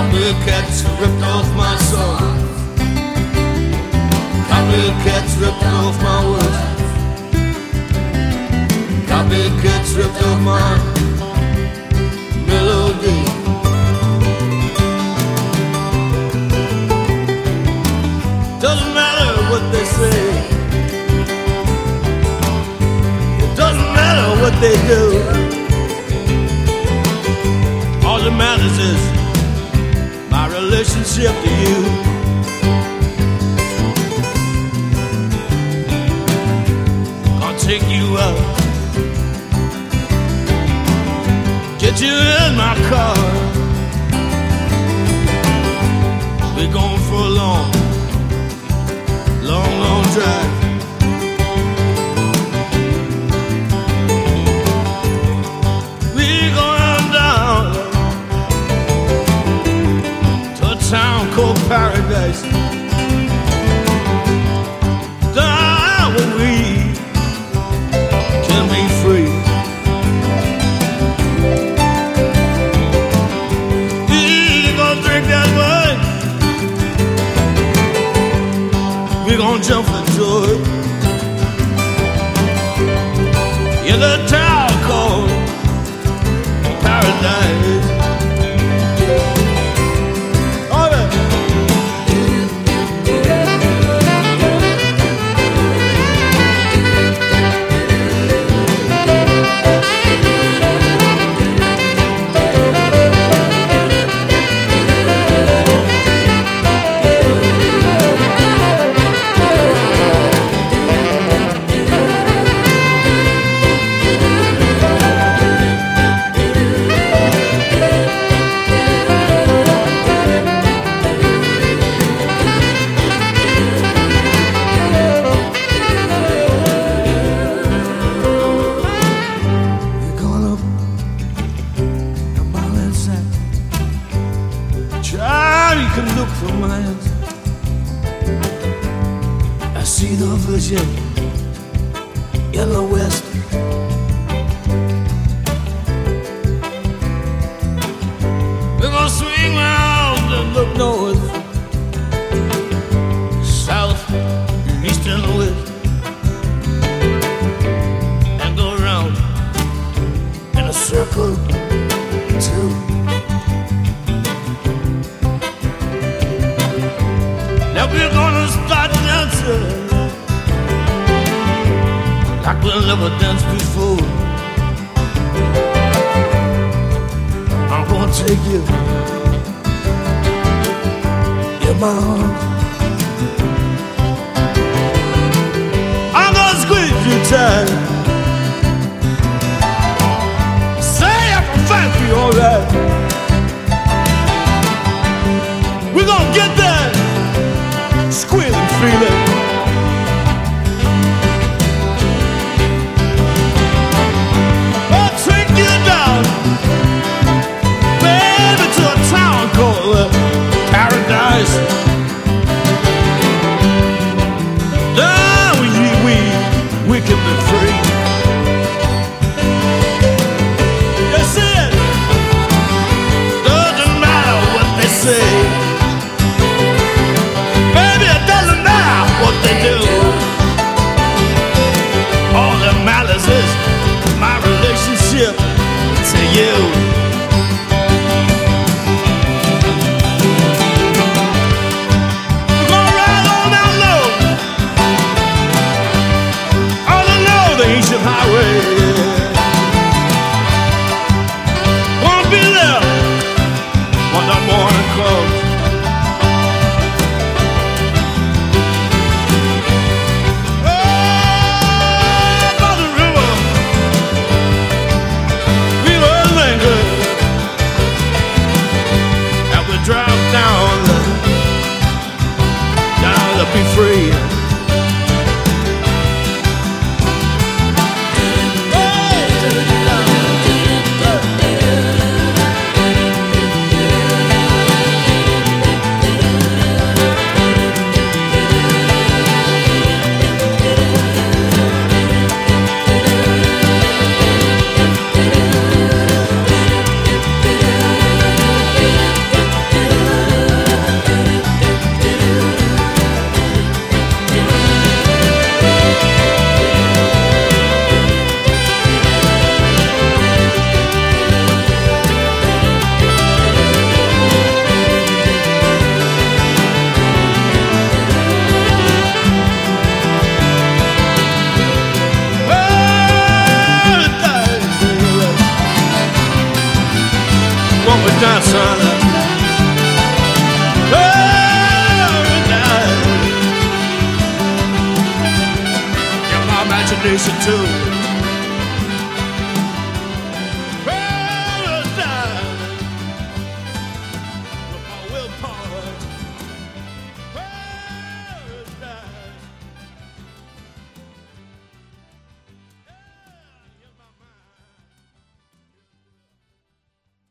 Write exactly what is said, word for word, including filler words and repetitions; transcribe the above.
Copycats ripped off my songs. Copycats ripped off my words. Copycats ripped off my melody. Doesn't matter what they say. It doesn't matter what they do. All that matters is my relationship to you. Gonna take you out, get you in my car. We're going for a long, long, long drive. We're going down to a town called Paradise. Down where we can be free. We're gonna drink that wine. We're gonna jump for joy in the town called Paradise. All right. Child, you can look for miles. I see the vision in the west. We're gonna swing round and look north, south, east and west, and go around in a circle too. Now we're gonna start dancing like we'll never danced before. I'm gonna take you in my arms. I'm gonna squeeze you tight. Say if I fight for you, alright. We're gonna get that squealing feeling. I'll take you down, baby, to a town called uh, Paradise. Down we, we, we can be free. You see it? Doesn't matter what they say. What they do, all that matters is my relationship to you. We're gonna ride on down low, all along the ancient highway. Gonna be there when the morning comes. Drive down, down to be free. nation too.